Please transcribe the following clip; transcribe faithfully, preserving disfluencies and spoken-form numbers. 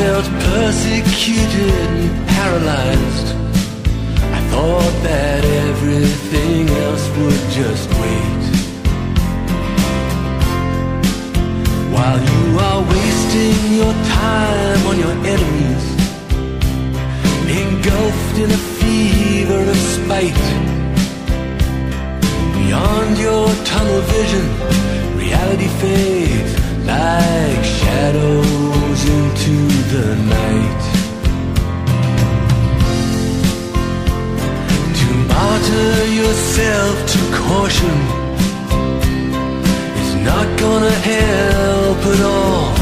felt persecuted and paralyzed. I thought that everything else would just wait. While you are wasting your time on your enemies, engulfed in a fever of spite. Beyond your tunnel vision, reality fades like shadows into the night. To martyr yourself to caution is not gonna help at all.